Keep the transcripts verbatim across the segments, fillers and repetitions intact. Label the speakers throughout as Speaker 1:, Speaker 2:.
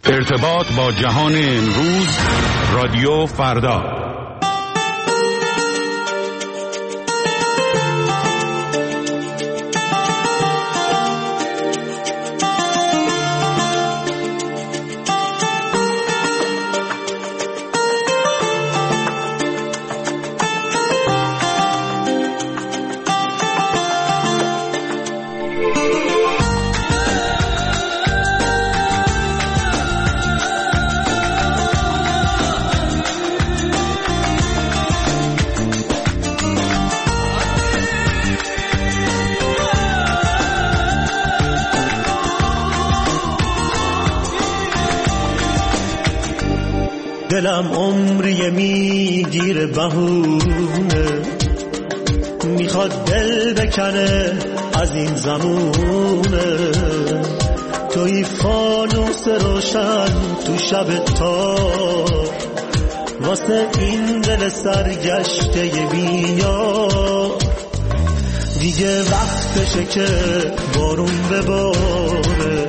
Speaker 1: ارتباط با جهان امروز، رادیو فردا.
Speaker 2: دلم عمری میگیره بهونه، میخواد دل بکنه از این زمونه. توی فانوس روشن تو شب تار، واسه این دل سرگشته بیار. دیگه وقتشه که بارون بباره،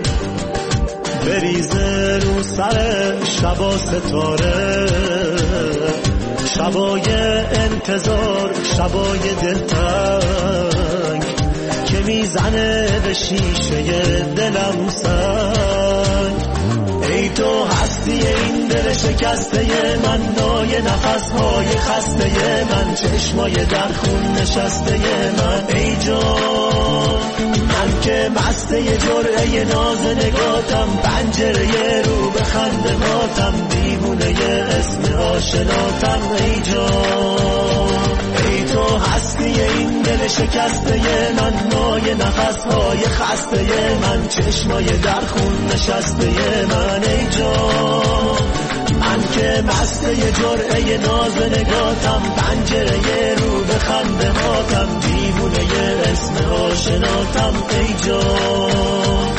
Speaker 2: بریزه رو سر شبا ستاره. شبای انتظار، شبای دلتنگ که میزنه به شیشه دلم سنگ. ای تو هستی این دل شکسته من، نای نفسهای خسته من، چشمای در خون نشسته من. ای جان من که مسته جرعه ناز نگاتم، پنجره رو به خنده ماتم، دیوونه اسم آشناتم. ای جان ای تو هستی این دل شکسته من، نای نفسهای خسته من، چشمای در خون نشسته من. ای جان من که مسته جرعه ناز نگاتم، پنجره رو به خنده ماتم، دیوونه اسم آشناتم. ای جان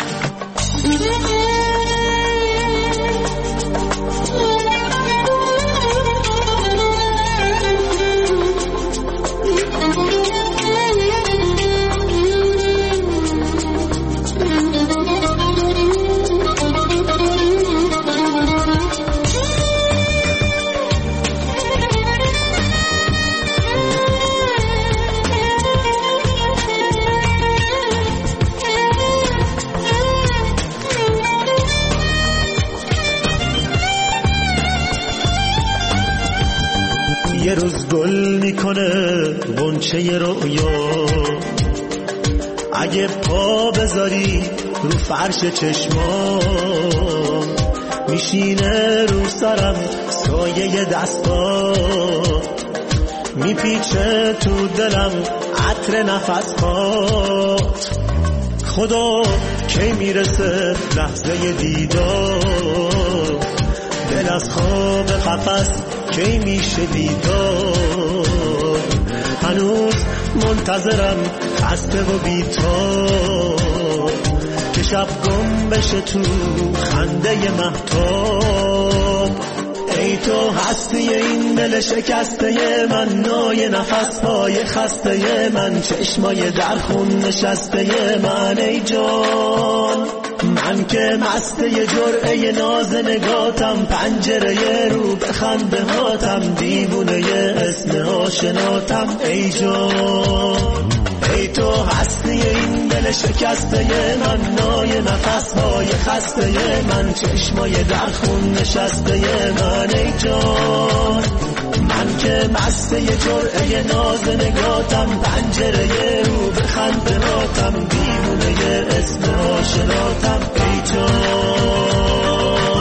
Speaker 2: یه روز گل میکنه غنچه رویا، اگه پا بذاری رو فرش چشمام، میشینه رو سرم سایه دستا، میپیچه تو دلم عطر نفسات. خدا کی میرسه لحظه دیدار، دل از خواب قفس کی میشه بیدار. هنوز منتظرم خسته و بی‌تاب، که شب گم بشه تو خنده مهتاب. ای تو هستی این دل شکسته من، نای نفسهای خسته من، چشمای در خون نشسته من. ای جان من که مسته جرعه ناز نگاتم، پنجره رو به خنده هاتم، دیوونه اسم آشناتم. ای جان ای تو هستی این دل شکسته من، نای نفسهای خسته من، چشمای در خون نشسته من. ای جان من که مسته جرعه ناز نگاتم، پنجره رو به خنده هاتم، دیوونه اسم آشناتم. ای جان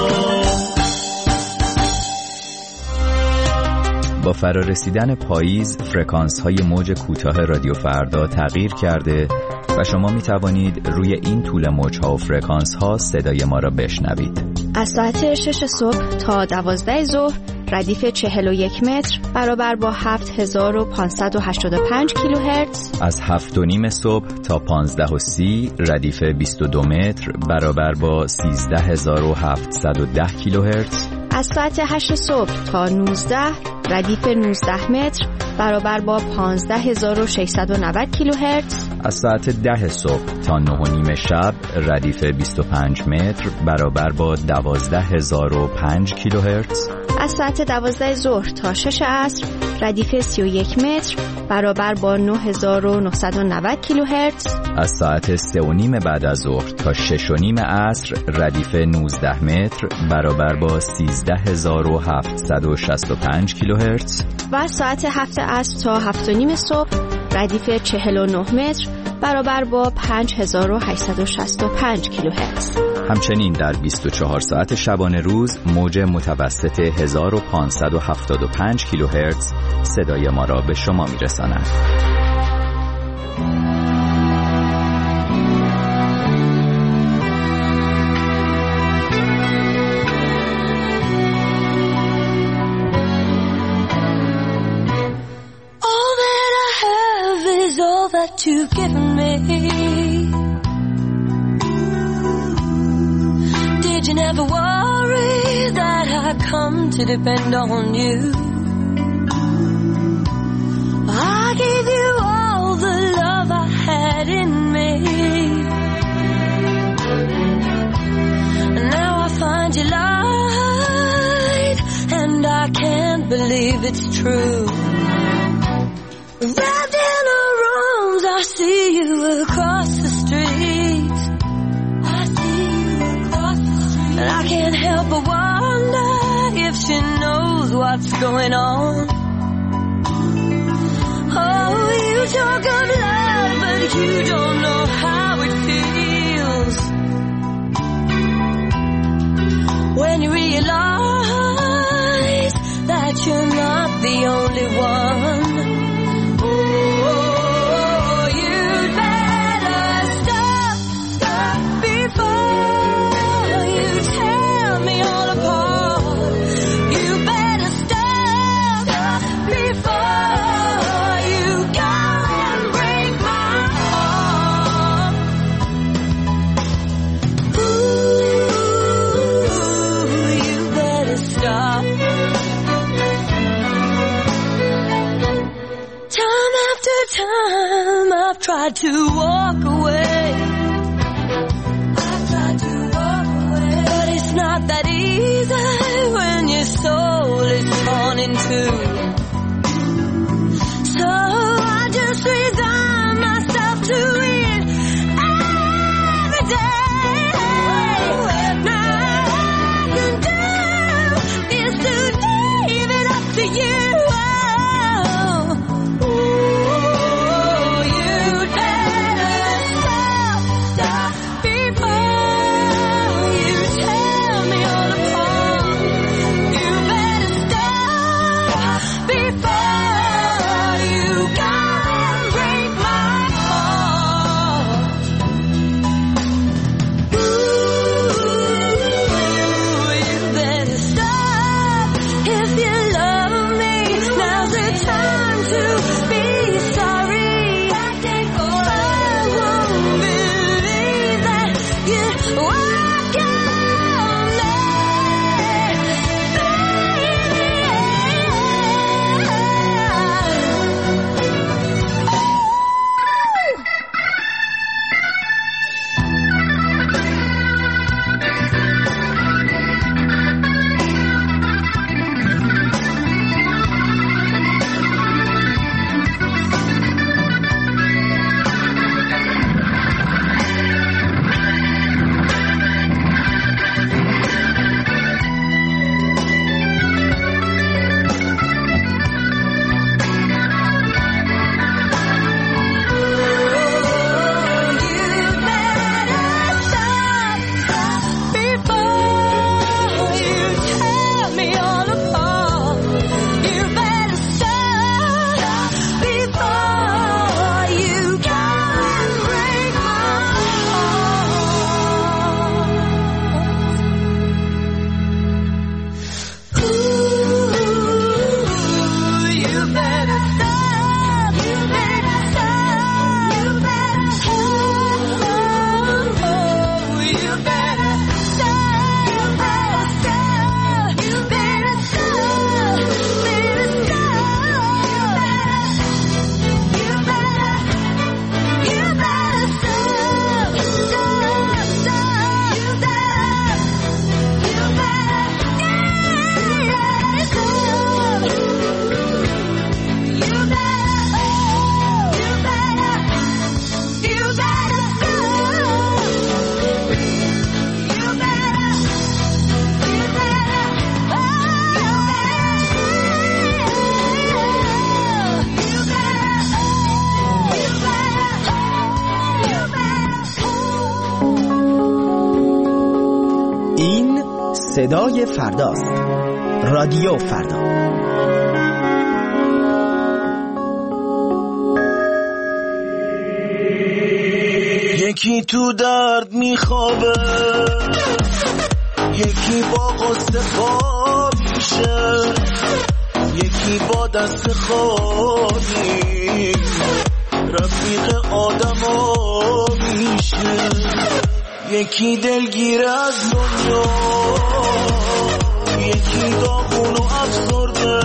Speaker 3: با فرارسیدن پاییز فرکانس های موج کوتاه رادیو فردا تغییر کرده و شما می توانید روی این طول موج ها و فرکانس ها صدای ما را بشنوید.
Speaker 4: از ساعت شش صبح تا دوازده ظهر ردیف چهل و یک متر برابر با هفت هزار و پانصد و هشتاد و پنج کیلوهرتز.
Speaker 3: از هفت و نیم صبح تا پانزده و سی ردیف بیست و دو متر برابر با سیزده هزار و هفتصد و ده کیلوهرتز.
Speaker 4: از ساعت هشت صبح تا نوزده ردیف نوزده متر برابر با پانزده هزار و ششصد و نود کیلوهرتز.
Speaker 3: از ساعت ده صبح تا نه و نیم شب ردیف بیست و پنج متر برابر با دوازده هزار و پنج کیلوهرتز.
Speaker 4: از ساعت دوازده ظهر تا شش عصر ردیف سی و یک متر برابر با نه هزار و نهصد و نود کیلوهرتز.
Speaker 3: از ساعت سه و نیم بعد از ظهر تا شش و نیم عصر ردیف نوزده متر برابر با سیزده هزار و هفتصد و شصت و پنج کیلوهرتز.
Speaker 4: و از ساعت هفت عصر تا هفت و نیم صبح ردیف چهل و نه متر برابر با پنج هزار و هشتصد و شصت و پنج کیلوهرتز.
Speaker 3: همچنین در بیست و چهار ساعت شبانه روز موج متوسط هزار و پانصد و هفتاد و پنج کیلوهرتز صدای ما را به شما میرساند.
Speaker 5: That you've given me. Did you never worry that I'd come to depend on you? I gave you all the love I had in me, and now I find you lied, and I can't believe it's true. Wrapped in arms, I see you across the street. I see you across the street. And I can't help but wonder if she knows what's going on. Oh, you talk of love, but you don't know how it feels when you realize that you're not the only one. Time I've tried to walk away. I've tried to walk away, but it's not that easy when your soul is torn in two. So I just resign myself to it every day. Now all I can do is to leave it up to you.
Speaker 6: صدای فرداست. رادیو فردا.
Speaker 2: یکی تو درد میخوابه، یکی با قصه خواب میشه، یکی با دست خالی رفیق آدما میشه، یکی دلگیر از دنیا، یکی داغون و افسرده،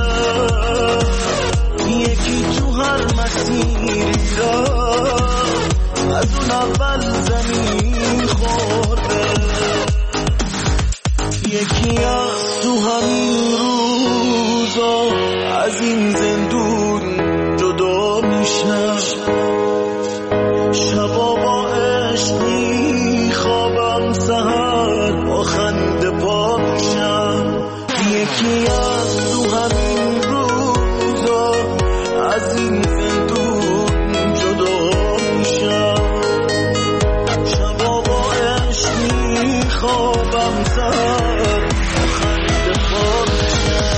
Speaker 2: یکی تو هر مسیری را از اون اول زمین خورده، یکی از تو همین روزا از این زندون جدا میشه، شبا با عشق میخوابم، سحر با خنده پا میشم، یکی از تو همین روزا از این زندون جدا میشم، شبا با عشق میخوابم، سحر با خنده پا میشم.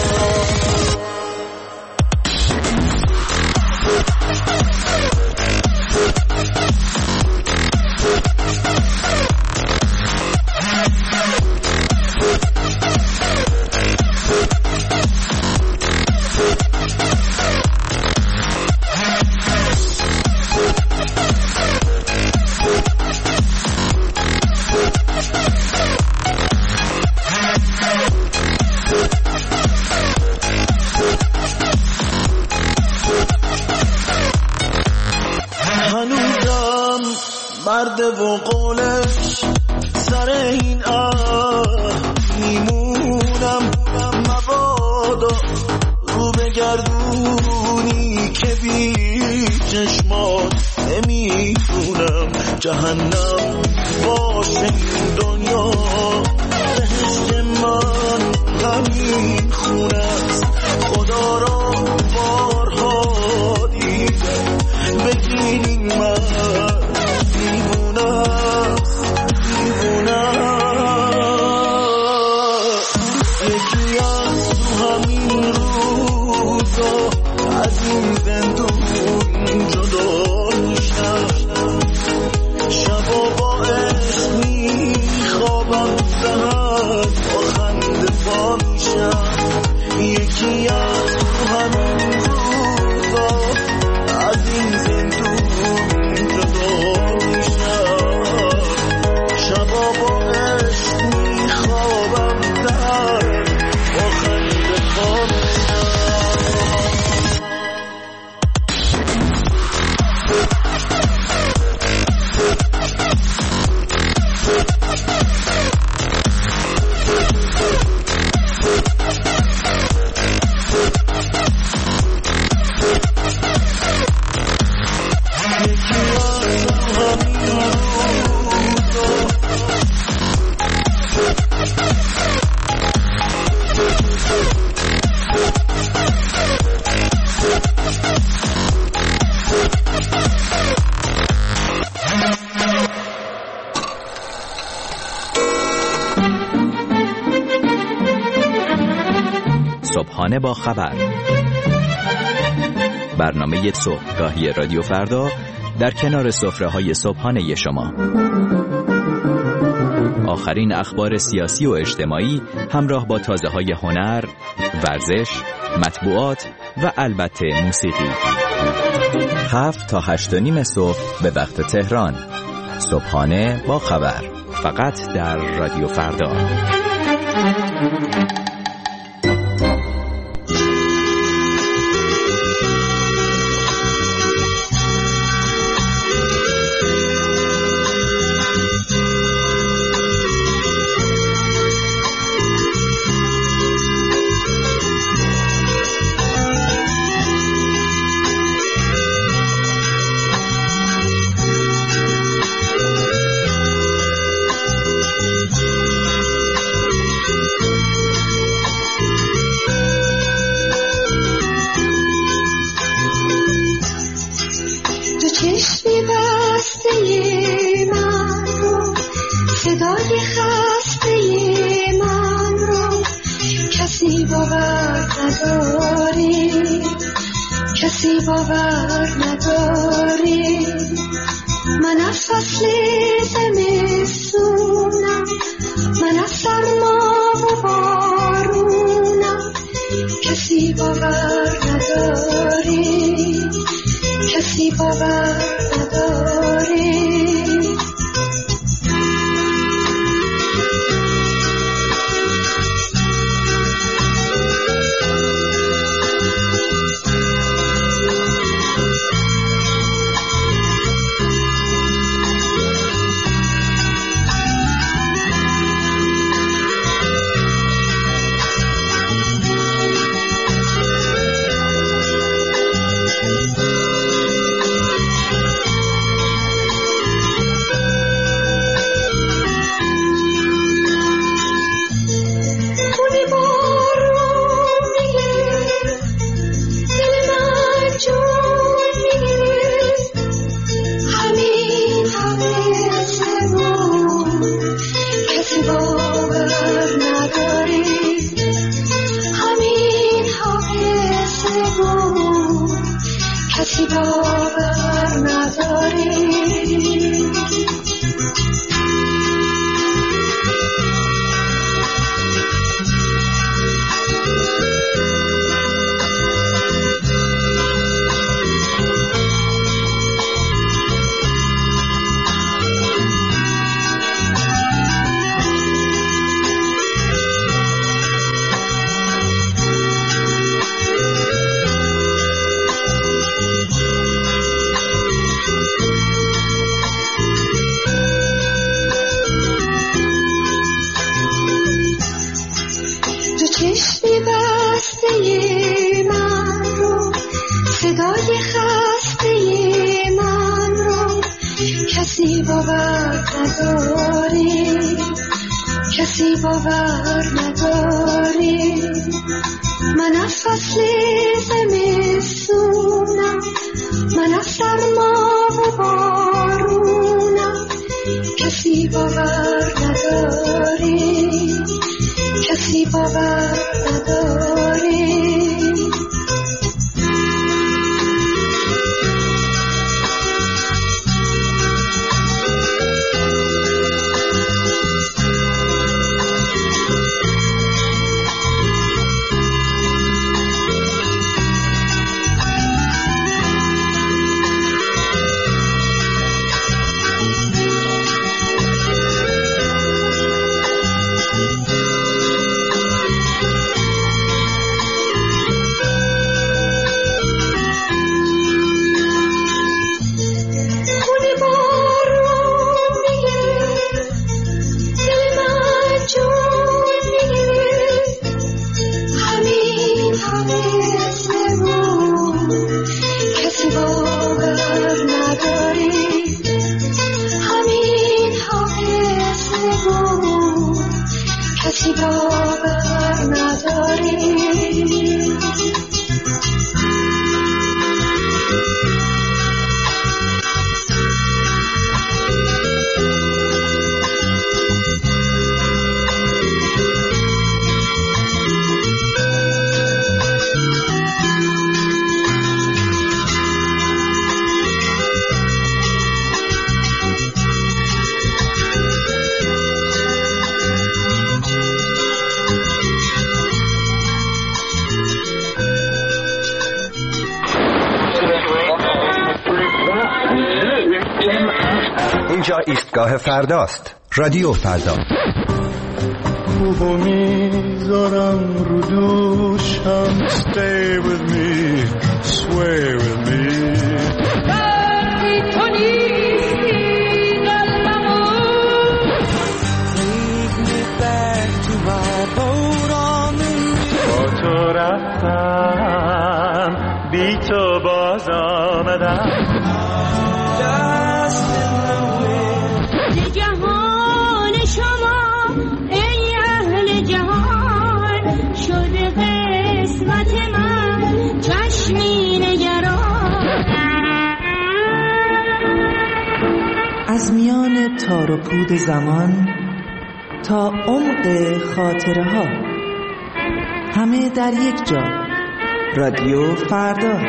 Speaker 2: هنوزم مرد و قولش سر این اه میمونم، مبادا رو بگردونی که بی چشمات نمیتونم، جهنم باشه این دنیا، بهشت من همین خونه است، خدا را بارها دیدم، بگین این من دیوونه است، دیوونه است، یکی از تو همین روزا از این زندون جدا میشم، شبا با عشق میخوابم، سحر با خنده پا میشم، یکی از تو همین روزا از این زندون جدا میشم، شبا با عشق میخوابم، سحر با خنده پا میشم.
Speaker 3: صبحانه با خبر، برنامه صبحگاهی رادیو فردا در کنار سفره‌های صبحانه شما. آخرین اخبار سیاسی و اجتماعی همراه با تازه‌های هنر، ورزش، مطبوعات و البته موسیقی. هفت تا هشت و نیم صبح به وقت تهران. صبحانه با خبر، فقط در رادیو فردا.
Speaker 5: صدای خسته من کسی باور نداری، کسی باور نداری. من از فصل زمستونم، من از سرما و بارونم. کسی باور نداری، کسی باور نداری.
Speaker 7: اینجا ایستگاه فرداست. رادیو فردا.
Speaker 2: خوبو میذارم رو دوشم. Stay with me, sway with me.
Speaker 5: تو نیستی قلبمو.
Speaker 2: Lead me back to my boat on the river. با تو رفتم، بی تو باز آمدم.
Speaker 5: جهان شما ای اهل جهان، شده قسمت من چشمی نگران.
Speaker 6: از میان تار و پود زمان تا عمق خاطره ها، همه در یک جا. رادیو فردا.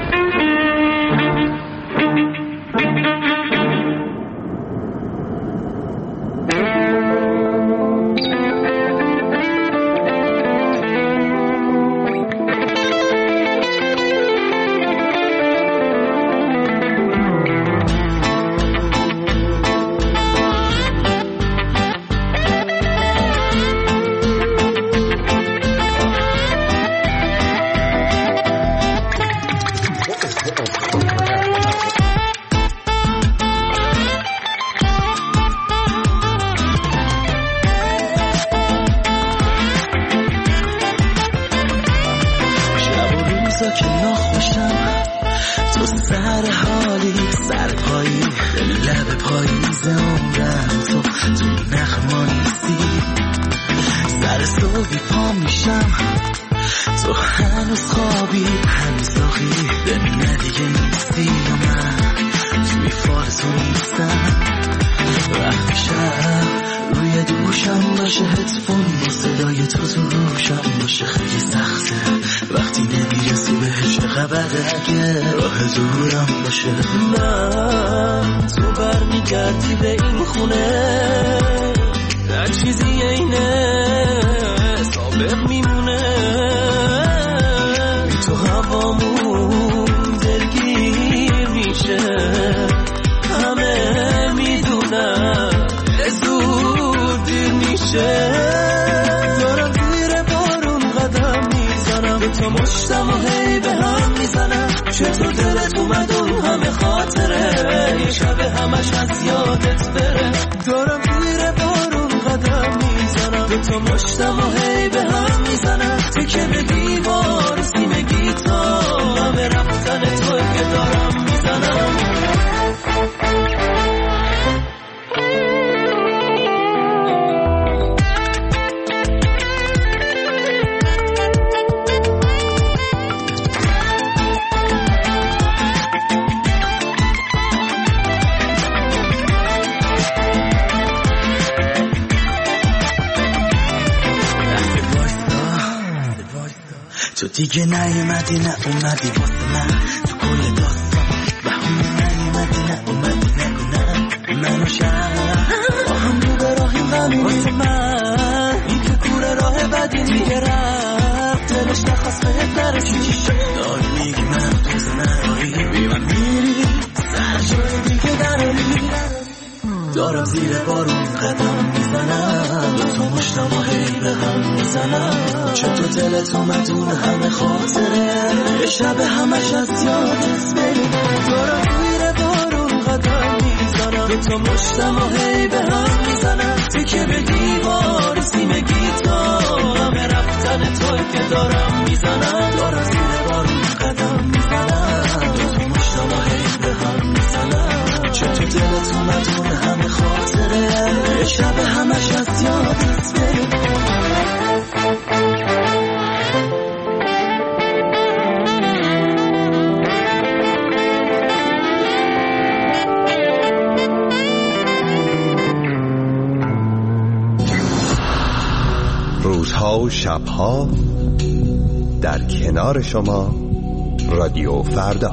Speaker 8: من تو برمیگردی به این خونه، هر چیزی اینه سابق میمونه، بی تو هوامون دلگیر میشه، همه میدونم زود دیر میشه، دارم زیر بارون قدم میزنم، به تو مشتم و هی به هم میزنم، چطور دلت اومد اون همه خاطره، یه شب همش از یادت بره، دارم زیر بارون قدم میزنم، به تو مشتم و هی به هم میزنم، تکه به دیوار سیم گیتار، همه رفتن تو که دارم میزنم.
Speaker 9: تو دیگه نیومدی نه اومدی واسه من، تو کل داستان بهونه نیومدی نه اومدی نگو نه، منو شهر با هم رو به راهیم غمی واسه من، این که کوره راه بدی دیگه رفت، دلش نخواست بهت نرسی، داری میگی من دوست نداری، بی من میری سر جای دیگه دراری، دارم زیر بارون قدم میزنم، به تو مشتم و هی به هم میزنم، چطور دلت اومد اون همه خاطره، یه شب همش از یادت بری، دارم زیر بارون قدم میزنم، به تو مشتم و هی به هم میزنم، تکه به دیوار سیم گیتار، همه رفتن تو که دارم میزنم، دارم زیر بارون قدم میزنم، به تو مشتم و هی به هم میزنم، چطور دلت اومد اون همه خاطره، یه شب همش از یادت بری.
Speaker 7: روزها و شبها در کنار شما، رادیو فردا.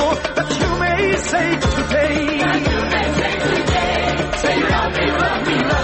Speaker 5: Say today, say love me, love me, love me.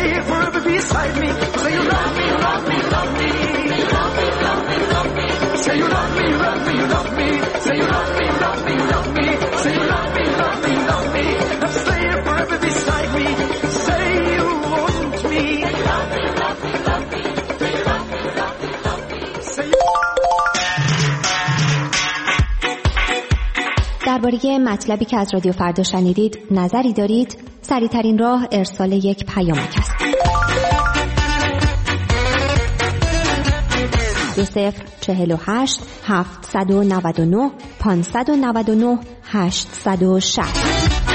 Speaker 8: stay forever beside me. Say you love me, love me, love me. Love me, love me, love me. Say you love me, love me, love me. Say you love me, love me, love me. Say you love me, love me, love me. Stay forever beside me. Say you want me. Love me, love me, love me. Say you love me, love me, love me. Say you...
Speaker 4: درباره مطلبی که از رادیو فردا شنیدید نظری دارید؟ سریع‌ترین راه ارسال یک پیامک است. دو صفر چهل و هشت هفتصد و نود و نه پانصد و نود و نه هشتصد و شصت.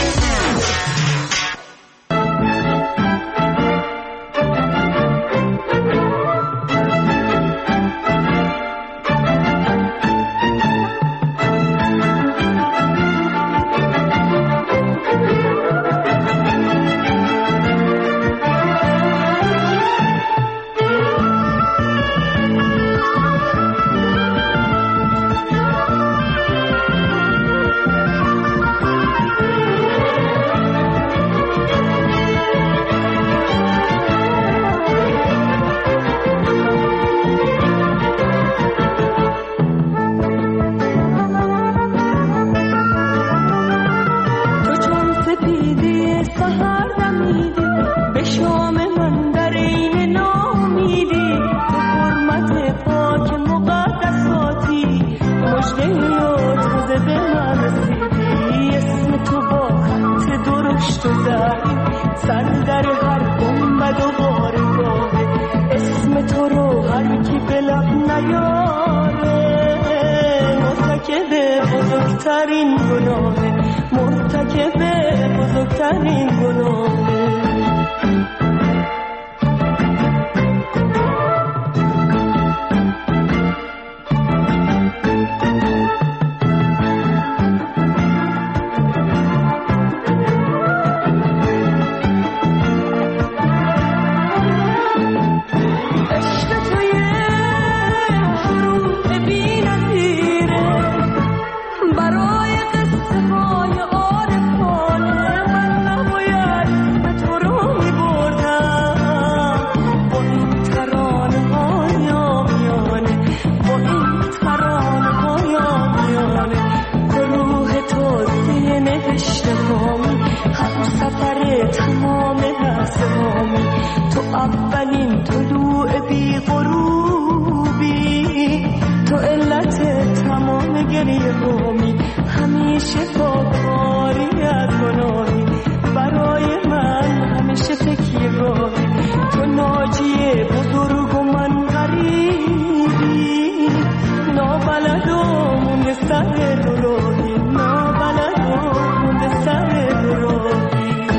Speaker 8: بزرگترین گناه مرتکب بزرگترین گناه.
Speaker 10: اولین طلوع بی غروبی، تو علت تمام گریه همی، همیشه با کاری از گناهی، برای من همیشه تکیه گاهی، تو ناجی بزرگ و من غریبی، نابلد و مونده سر دروهی، نابلد و مونده سر دروهی.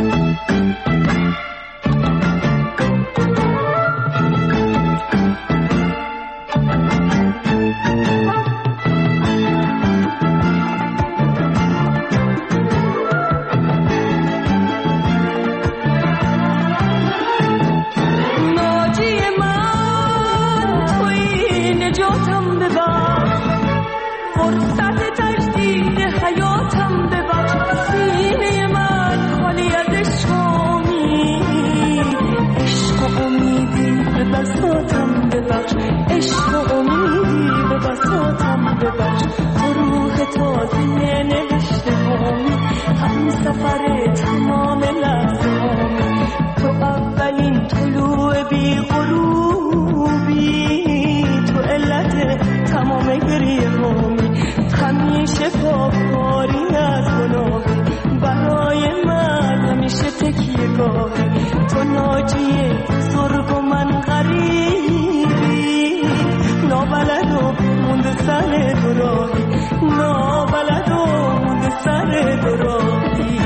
Speaker 10: عشق و امیدی به بساطم ببخش، تو روح تازه نوشته همی، هم سفر تمام لحظه همی، تو اولین طلوع بی غروبی، تو علت تمام گریه همی، همیشه پاکاری از گناهی، برای من همیشه تکیه گاهی، تو ناجی بزرگ و من غریبی، نابلد و مونده سر دراهی، نابلد و مونده سر دراهی.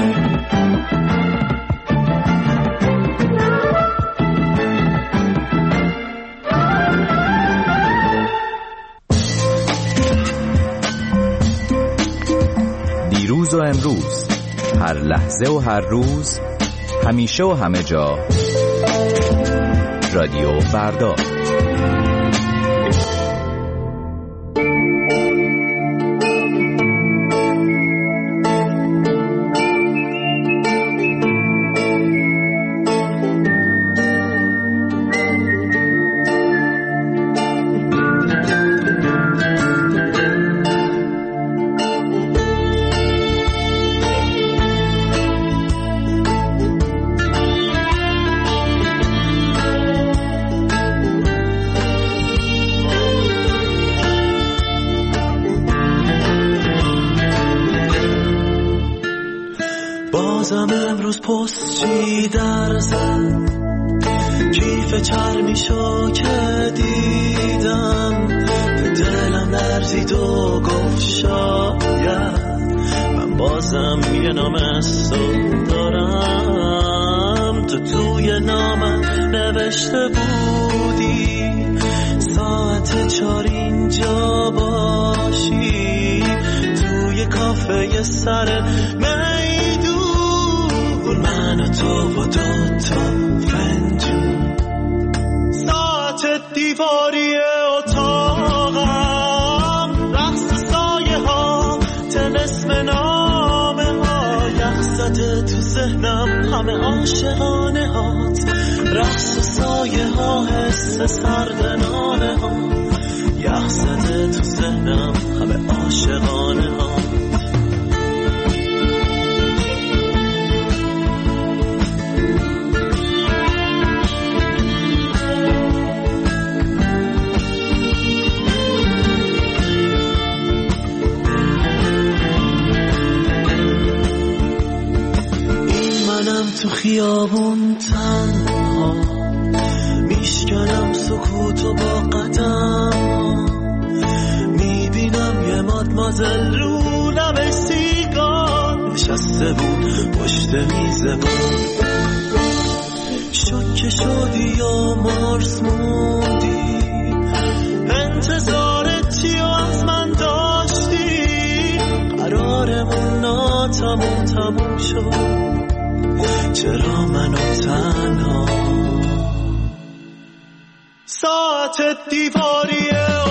Speaker 3: دیروز و امروز، هر لحظه و هر روز، همیشه و همه جا، رادیو فردا.
Speaker 8: روز پستچی در زد کیف چرمیشو که دیدم دلم لرزید و گفت شاید من بازم یه نام اسم دارم. تو توی نامم نوشته بودی ساعت چار اینجا باشی توی کافه سر میدون من و تو و دوتا فنجون ساعت دیواری اتاقم رقص سایه ها طلسم نامه ها یخ زده تو ذهنم همه عاشقانه هات رقص سایه ها حس سرد نامه ها یخ زده تو ذهنم همه عاشقانه ها. تو خیابون تنها میشکنم سکوتو با قدم میبینم یه مادمازل رو لب سیگار نشسته بود پشت میز بود شوکه شدی یا مارس موندی انتظار چی از من داشتی قرارمون ناتموم تموم شد چرا منو تنها ساعت دیواری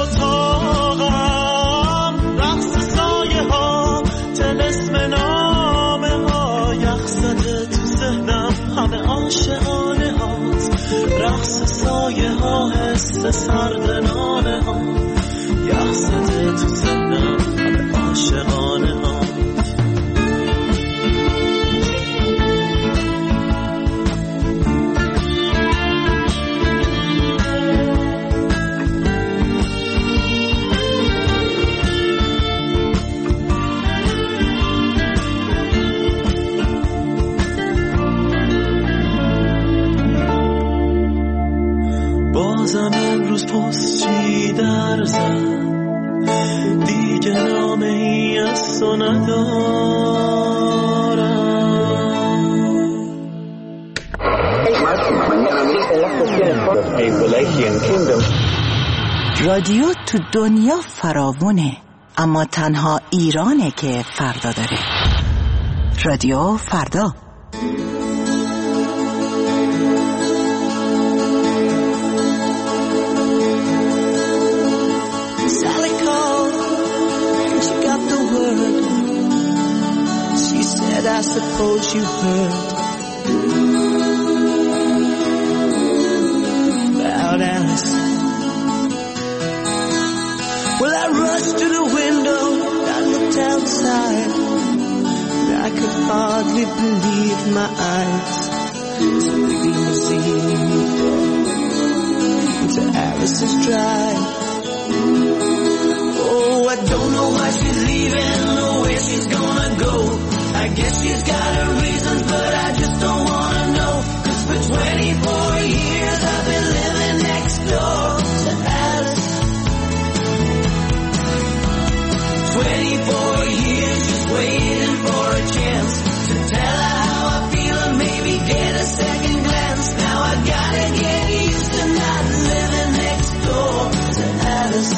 Speaker 8: اتاقم رقص سایه ها طلسم نامه ها یخ زده تو ذهنم همه عاشقانه هات رقص سایه ها حس سرد نامه ها یخ زده تو ذهنم همه عاشقانه ها. بازم امروز پستچی در زد دیگه نامه ای از تو ندارم.
Speaker 6: رادیو تو دنیا فراوونه اما تنها ایرانه که فردا داره. رادیو فردا.
Speaker 9: I suppose you heard about Alice. Well, I rushed to the window, I looked outside, and I could hardly believe my eyes. So the limousine pulled into Alice's drive. Oh, I don't know why she's leaving or where she's gonna go. I guess she's got her reasons, but I just don't wanna know. Cause for twenty-four years I've been living next door to Alice. twenty-four years just waiting for a chance to tell her how I feel and maybe get a second glance. Now I gotta get used to not living next door to Alice.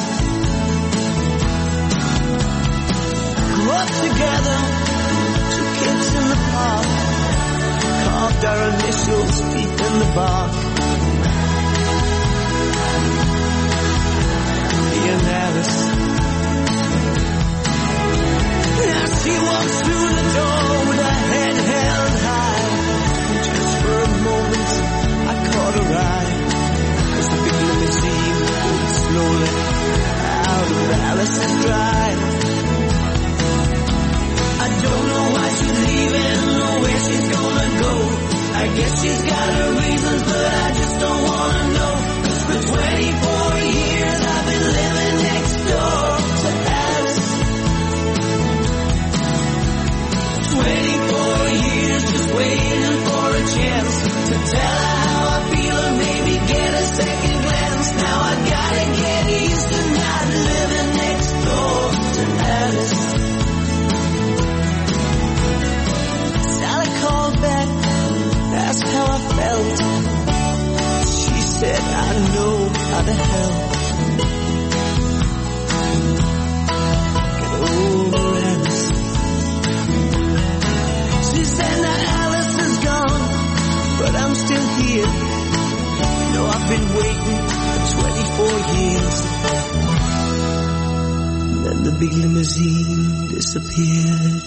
Speaker 9: Grew up together, kids in the park, said I know how to help. Get over Alice. She said now Alice is gone, but I'm still here. You know I've been waiting for twenty-four years. And then the big limousine disappeared.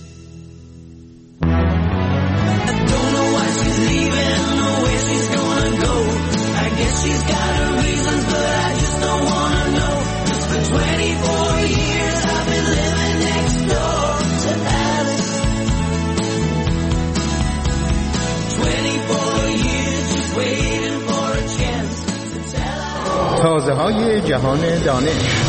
Speaker 9: I don't know why she's leaving or where she's gonna go. I guess she's got her reasons, but I just don't wanna know. Just for twenty-four years I've been living next door to Alice. twenty-four years just waiting for a chance to tell her.
Speaker 7: تازه های جهان دانش.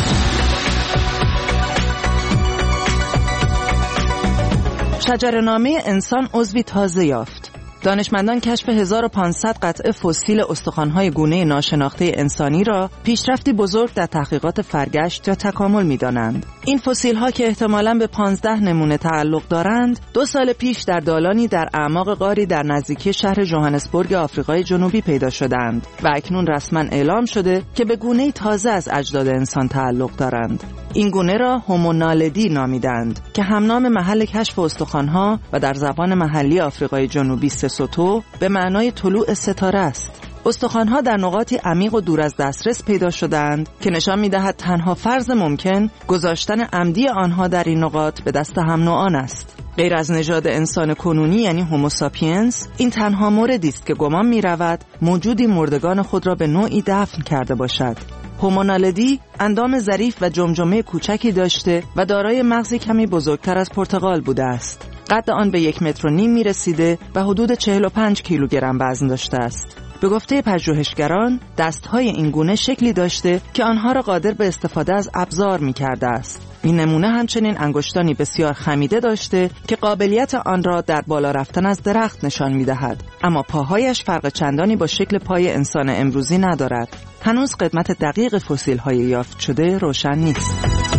Speaker 6: شجره‌نامه انسان عضوی تازه یافت. دانشمندان کشف هزار و پانصد قطعه فسیل استخوان‌های گونه ناشناخته انسانی را پیشرفتی بزرگ در تحقیقات فرگشت یا تکامل می‌دانند. این فسیل‌ها که احتمالاً به پانزده نمونه تعلق دارند، دو سال پیش در دالانی در اعماق غاری در نزدیکی شهر ژوهانسبورگ آفریقای جنوبی پیدا شدند و اکنون رسما اعلام شده که به گونه‌ای تازه از اجداد انسان تعلق دارند. این گونه را هومونالدی نامیدند که همنام محل کشف استخوان‌ها و در زبان محلی آفریقای جنوبی سسوتو به معنای طلوع ستاره است. استخوان‌ها در نقاطی عمیق و دور از دسترس پیدا شدند که نشان می‌دهد تنها فرض ممکن گذاشتن عمدی آنها در این نقاط به دست هم نوعان است. غیر از نژاد انسان کنونی یعنی هوموساپینس، این تنها موردی است که گمان می‌رود موجودی مردگان خود را به نوعی دفن کرده باشد. هومونالدی اندام ظریف و جمجمه کوچکی داشته و دارای مغزی کمی بزرگتر از پرتقال بوده است. قد آن به یک متر و نیم می رسیده و حدود چهل و پنج کیلوگرم وزن داشته است. به گفته پژوهشگران، دستهای این گونه شکلی داشته که آنها را قادر به استفاده از ابزار می کرده است. این نمونه همچنین انگشتانی بسیار خمیده داشته که قابلیت آن را در بالا رفتن از درخت نشان می دهد. اما پاهایش فرق چندانی با شکل پای انسان امروزی ندارد. هنوز قدمت دقیق فسیل های یافت شده روشن نیست.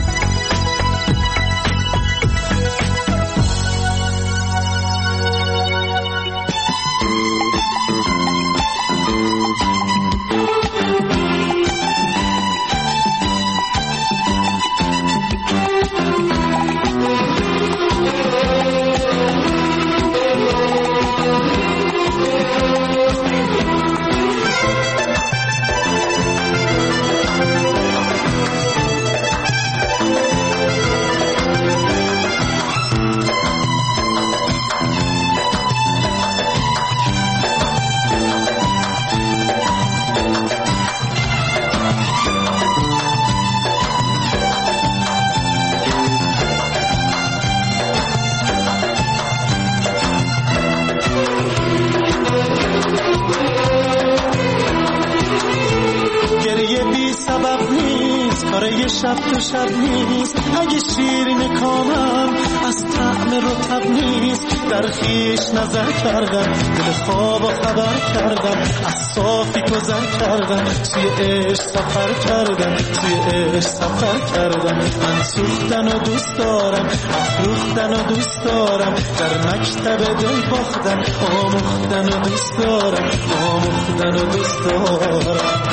Speaker 8: شب تو شب نیست اگه شیرین کامم از طعم رطب نیست. در خیش نظر کردم دل خواب و خبر کردم از صافی گذر کردم توی عشق سفر کردم توی عشق سفر کردم. من سوختن و دوست دارم افروختن و دوست دارم در مکتب دل باختن آموختن و دوست دارم آموختن و دوست دارم.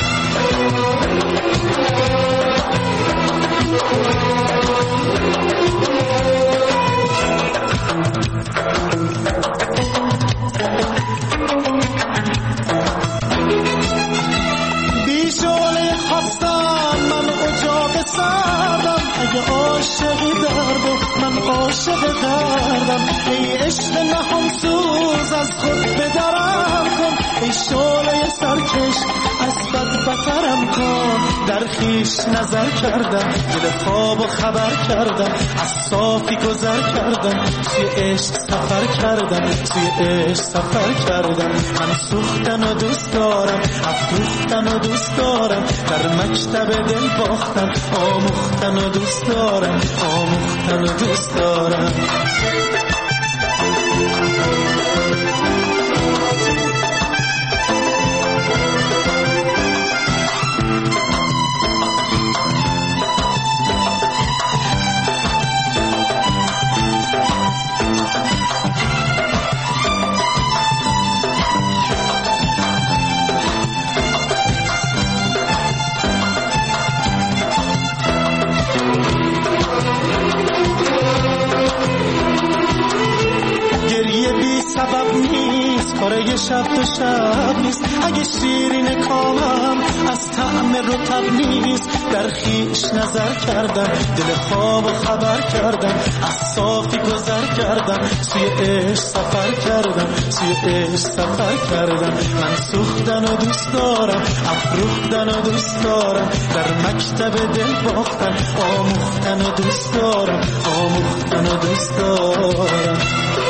Speaker 8: بیشونه خواستم من اجاق سردم اگه عاشقی درد و من عاشق دردم. ای عشق نهان سوز از خود بدرم کن ای شعله سرکش از بد بترم کن. در خیش نظر کردم دل خواب و خبر کردم از صافی گذر کردم توی عشق سفر کردم توی عشق سفر کردم. من سوختن و دوست دارم افروختن و دوست دارم در مکتب دل باختن آموختن و دوست دارم آموختن و دوست دارم.
Speaker 11: شب تو شب نیست، اگه شیرین کامم از طعم رطب نیست. در خیش نظر کردم، دل خواب و خبر کردم، از صافی گذر کردم، سوی عشق سفر کردم، سوی عشق سفر کردم. من سوختن و دوست دارم، افروختن و دوست دارم، در مکتب دل باختن، آموختن و دوست دارم، آموختن و دوست دارم.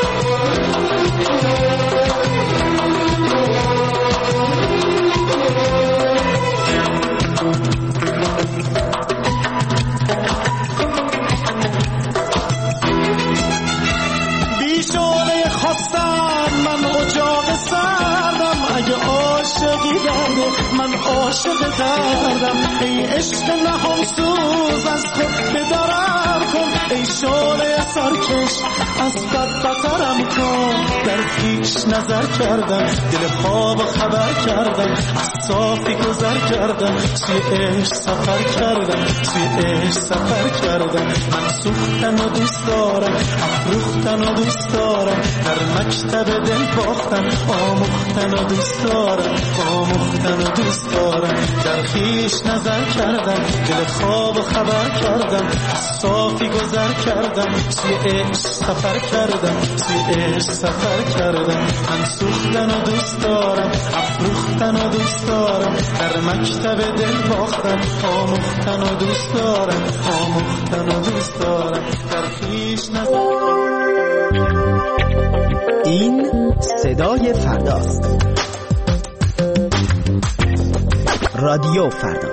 Speaker 11: من عاشق دردم، ای عشق نهان سوز از خود بدارم کن، ای شعله سرکش از بد بترم کن. در خیش نظر کردم، دل خواب خبر کردم، از صافی گذر کردم، سوی عشق سفر کردم، سوی عشق سفر کردم. من سوختن و دوست دارم، افروختن و دوست دارم، در مکتب دل باختن، آموختن و دوست دارم، آموختن و دوست دارم. در خیش نظر کردم، دل خواب و خبر کردم، از صافی گذر کردم، سوی عشق سفر کردم، سوی عشق سفر کردم. من سوختن و دوست دارم، افروختن و دوست دارم، در مکتب دل باختن، آموختن و دوست دارم، آموختن و دوست دارم. در خیش نظر.
Speaker 7: این صدای فرداست. رادیو فردا.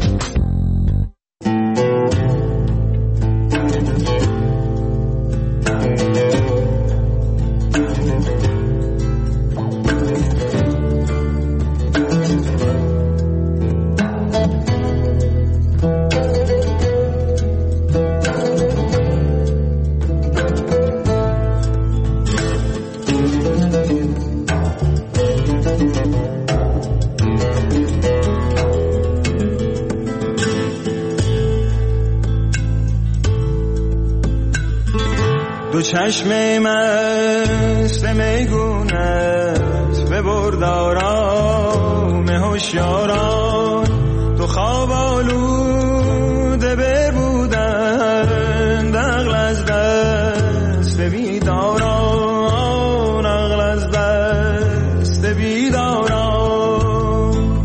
Speaker 8: چشم مست میگونت ببرد آرام هوشیاران، تو خواب آلوده ببودن، عقل از دست بیداران، عقل از دست بیداران.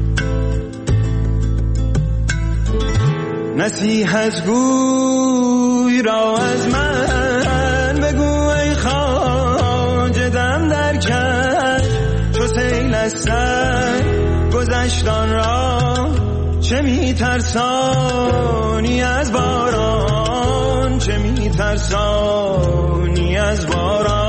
Speaker 8: نصیحت گوی را از من گذشتان را چه میترسانی از باران، چه میترسانی از باران.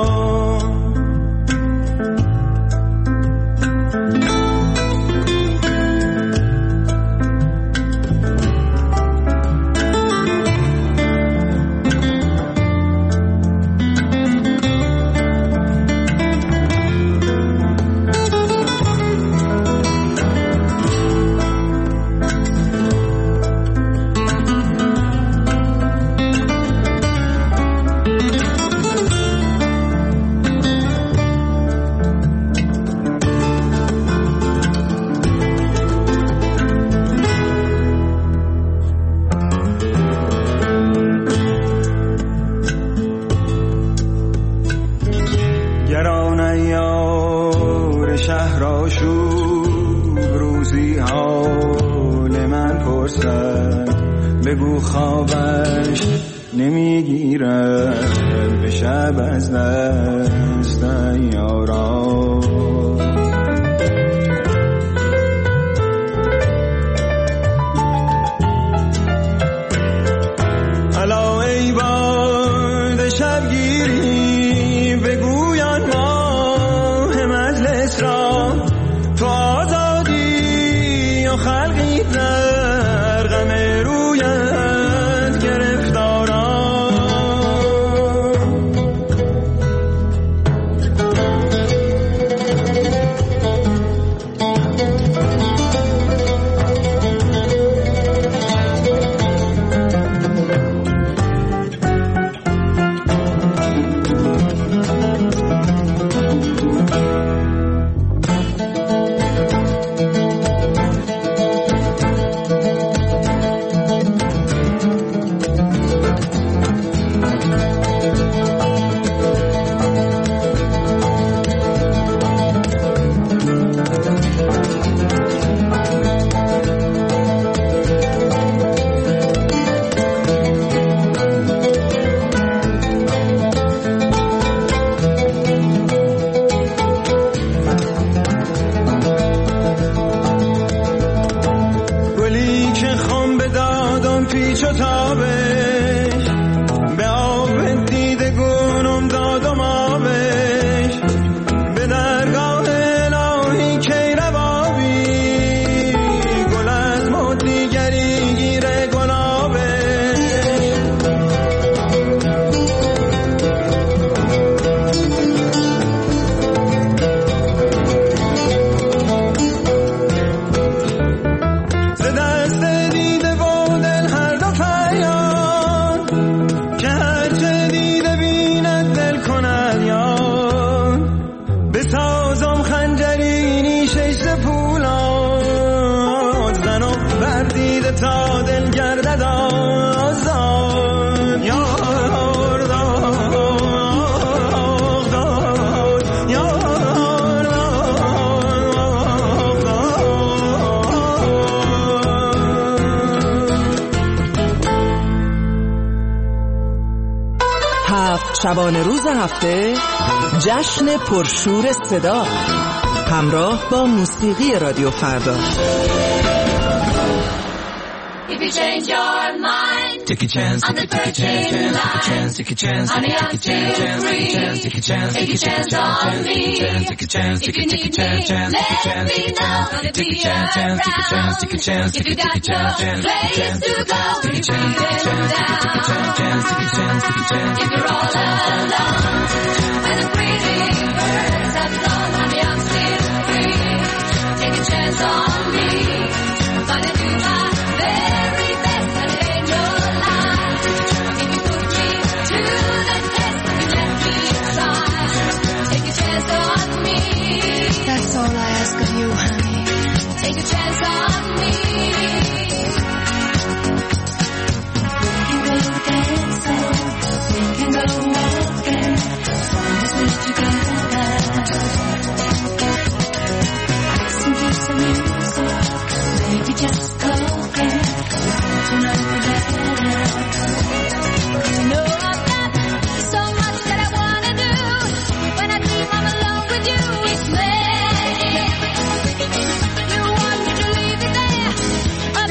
Speaker 8: بگو خوابش نمیگیرد به شب از دست یاران. الا ای باد شبگیری بگویان ماه مجلس را، تو آزادی و خلقی در غم رویت گرفتاران.
Speaker 6: شبانه روز هفته جشن پرشور صدا همراه با موسیقی رادیو فردا.
Speaker 5: If you change your mind,
Speaker 8: take a chance,
Speaker 5: on the
Speaker 8: take a chance, take a chance,
Speaker 5: honey,
Speaker 8: take a
Speaker 5: I'm
Speaker 8: chance,
Speaker 5: still free.
Speaker 8: take a chance,
Speaker 5: Take a chance on me.
Speaker 8: take a chance,
Speaker 5: If
Speaker 8: take
Speaker 5: you
Speaker 8: a
Speaker 5: need
Speaker 8: chance,
Speaker 5: me,
Speaker 8: chance, take a
Speaker 5: let
Speaker 8: chance,
Speaker 5: me know. Gonna be
Speaker 8: take a chance, take a chance, take a chance,
Speaker 5: If you
Speaker 8: take a
Speaker 5: got no
Speaker 8: chance,
Speaker 5: place to go,
Speaker 8: take a
Speaker 5: you
Speaker 8: chance,
Speaker 5: feel
Speaker 8: take a
Speaker 5: down.
Speaker 8: chance, take a chance, take a chance.
Speaker 5: If you're all alone, when the pretty birds have flown, honey, I'm still free. Take a chance on me. I'm gonna do my very best and end your life. If you put me to the test, you let me try. Take a chance on me. That's all I ask of you, honey. Take a chance on me. We can go dancing, we can go walking, as long as we're together. Listen to some music, maybe just talking, to know better. You know I've got so much that I wanna do. When I dream I'm alone with you, it's magic. You want me to leave it there?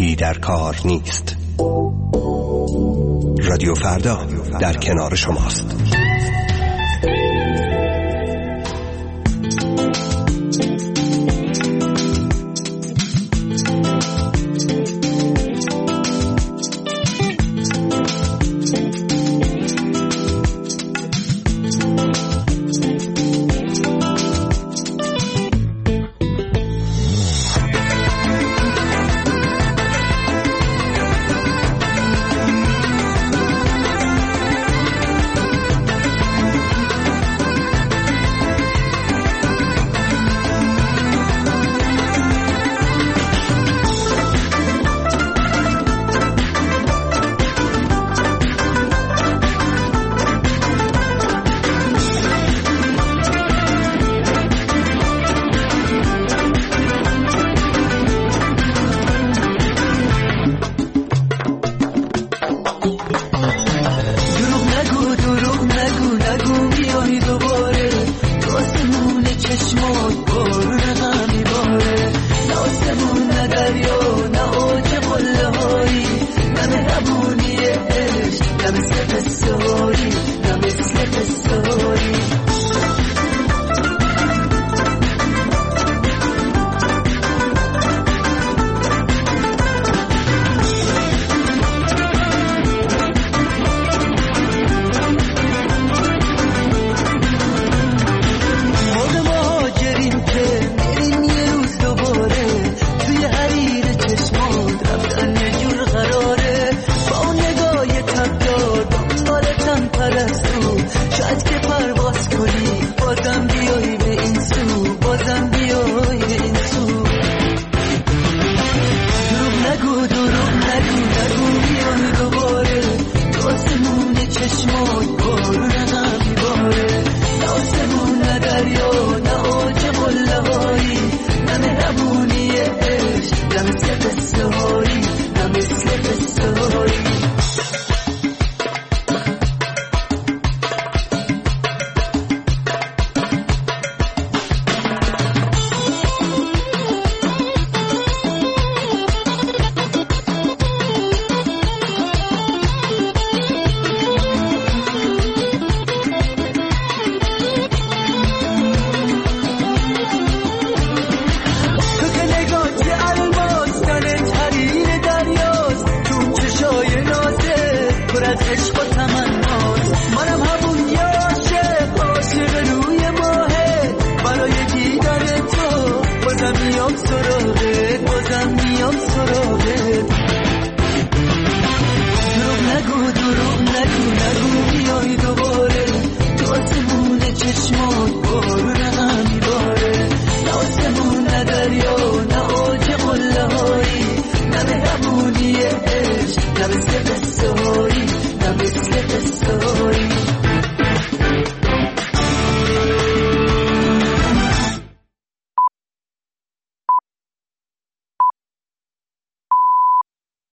Speaker 12: هیچی در کار نیست. رادیو فردا در کنار شماست.